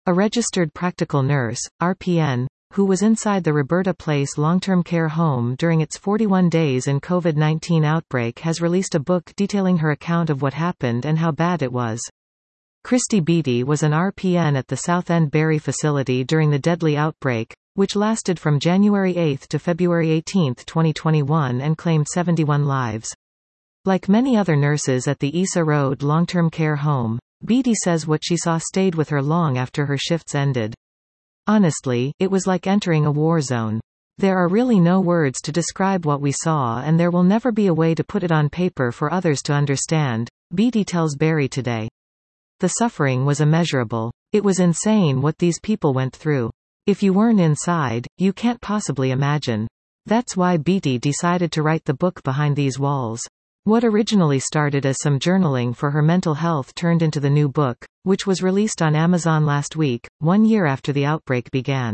A registered practical nurse, RPN, who was inside the Roberta Place long-term care home during its 41 days in COVID-19 outbreak, has released a book detailing her account of what happened and how bad it was. Christy Beattie was an RPN at the Southend Barry facility during the deadly outbreak, which lasted from January 8 to February 18, 2021 and claimed 71 lives. Like many other nurses at the Issa Road long-term care home, Beattie says what she saw stayed with her long after her shifts ended. Honestly, it was like entering a war zone. There are really no words to describe what we saw, and there will never be a way to put it on paper for others to understand, Beattie tells Barry Today. The suffering was immeasurable. It was insane what these people went through. If you weren't inside, you can't possibly imagine. That's why Beattie decided to write the book Behind These Walls. What originally started as some journaling for her mental health turned into the new book, which was released on Amazon last week, 1 year after the outbreak began.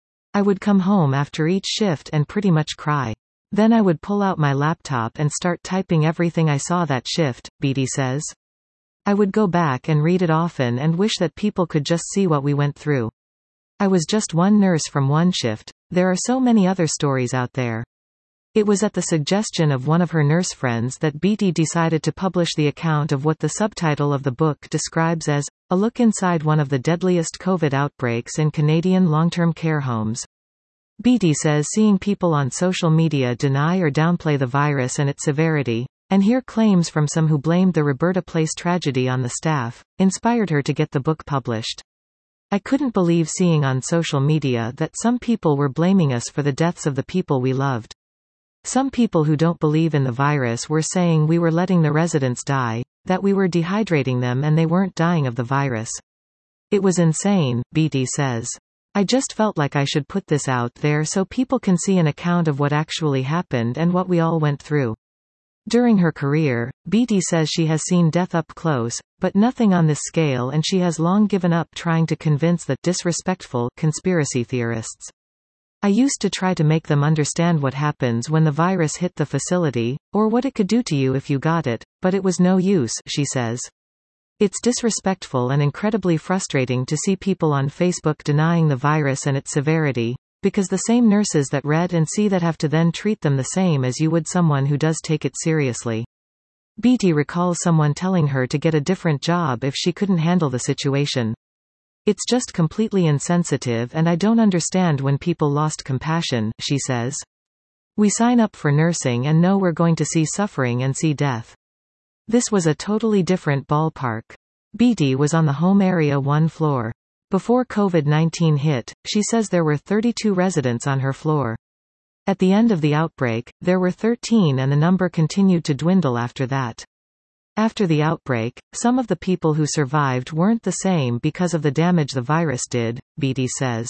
I would come home after each shift and pretty much cry. Then I would pull out my laptop and start typing everything I saw that shift, Beattie says. I would go back and read it often and wish that people could just see what we went through. I was just one nurse from one shift. There are so many other stories out there. It was at the suggestion of one of her nurse friends that Beattie decided to publish the account of what the subtitle of the book describes as, a look inside one of the deadliest COVID outbreaks in Canadian long-term care homes. Beattie says seeing people on social media deny or downplay the virus and its severity, and hear claims from some who blamed the Roberta Place tragedy on the staff, inspired her to get the book published. I couldn't believe seeing on social media that some people were blaming us for the deaths of the people we loved. Some people who don't believe in the virus were saying we were letting the residents die, that we were dehydrating them and they weren't dying of the virus. It was insane, Beattie says. I just felt like I should put this out there so people can see an account of what actually happened and what we all went through. During her career, Beattie says she has seen death up close, but nothing on this scale, and she has long given up trying to convince the disrespectful conspiracy theorists. I used to try to make them understand what happens when the virus hit the facility, or what it could do to you if you got it, but it was no use, she says. It's disrespectful and incredibly frustrating to see people on Facebook denying the virus and its severity, because the same nurses that read and see that have to then treat them the same as you would someone who does take it seriously. Beattie recalls someone telling her to get a different job if she couldn't handle the situation. It's just completely insensitive, and I don't understand when people lost compassion, she says. We sign up for nursing and know we're going to see suffering and see death. This was a totally different ballpark. Beattie was on the home area 1 floor. Before COVID-19 hit, she says there were 32 residents on her floor. At the end of the outbreak, there were 13, and the number continued to dwindle after that. After the outbreak, some of the people who survived weren't the same because of the damage the virus did, Beattie says.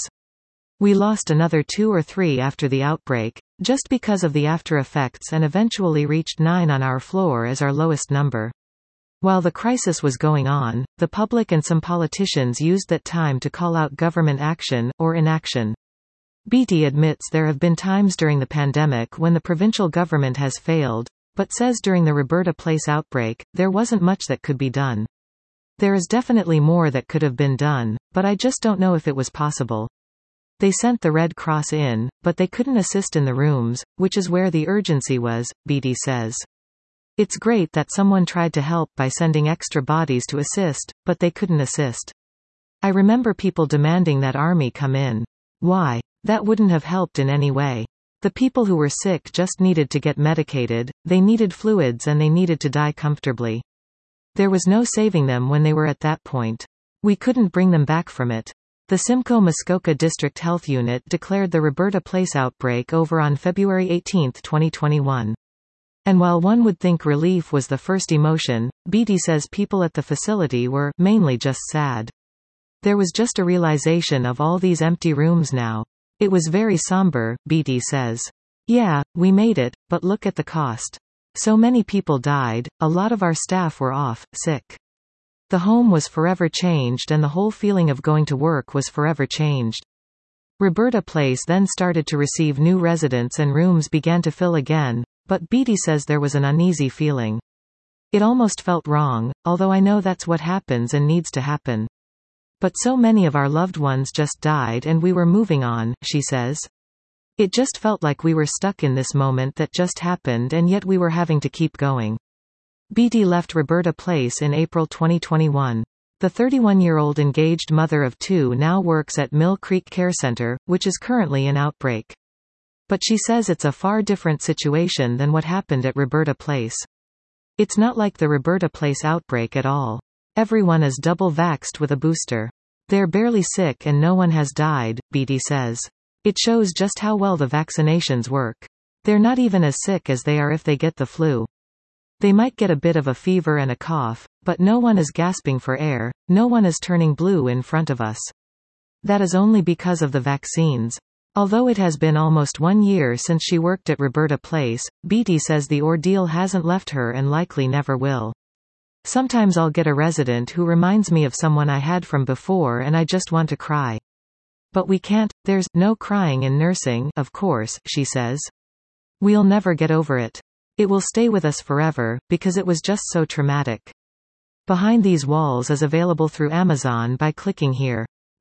We lost another 2 or 3 after the outbreak, just because of the after effects, and eventually reached 9 on our floor as our lowest number. While the crisis was going on, the public and some politicians used that time to call out government action, or inaction. Beattie admits there have been times during the pandemic when the provincial government has failed, but says during the Roberta Place outbreak, there wasn't much that could be done. There is definitely more that could have been done, but I just don't know if it was possible. They sent the Red Cross in, but they couldn't assist in the rooms, which is where the urgency was, Beattie says. It's great that someone tried to help by sending extra bodies to assist, but they couldn't assist. I remember people demanding that army come in. Why? That wouldn't have helped in any way. The people who were sick just needed to get medicated, they needed fluids, and they needed to die comfortably. There was no saving them when they were at that point. We couldn't bring them back from it. The Simcoe Muskoka District Health Unit declared the Roberta Place outbreak over on February 18, 2021. And while one would think relief was the first emotion, Beattie says people at the facility were mainly just sad. There was just a realization of all these empty rooms now. It was very somber, Beattie says. Yeah, we made it, but look at the cost. So many people died, a lot of our staff were off, sick. The home was forever changed, and the whole feeling of going to work was forever changed. Roberta Place then started to receive new residents and rooms began to fill again, but Beattie says there was an uneasy feeling. It almost felt wrong, although I know that's what happens and needs to happen. But so many of our loved ones just died and we were moving on, she says. It just felt like we were stuck in this moment that just happened and yet we were having to keep going. Beattie left Roberta Place in April 2021. The 31-year-old engaged mother of two now works at Mill Creek Care Center, which is currently in outbreak. But she says it's a far different situation than what happened at Roberta Place. It's not like the Roberta Place outbreak at all. Everyone is double vaxxed with a booster. They're barely sick and no one has died, Beattie says. It shows just how well the vaccinations work. They're not even as sick as they are if they get the flu. They might get a bit of a fever and a cough, but no one is gasping for air, no one is turning blue in front of us. That is only because of the vaccines. Although it has been almost 1 year since she worked at Roberta Place, Beattie says the ordeal hasn't left her and likely never will. Sometimes I'll get a resident who reminds me of someone I had from before and I just want to cry. But we can't, there's no crying in nursing, of course, she says. We'll never get over it. It will stay with us forever, because it was just so traumatic. Behind These Walls is available through Amazon by clicking here.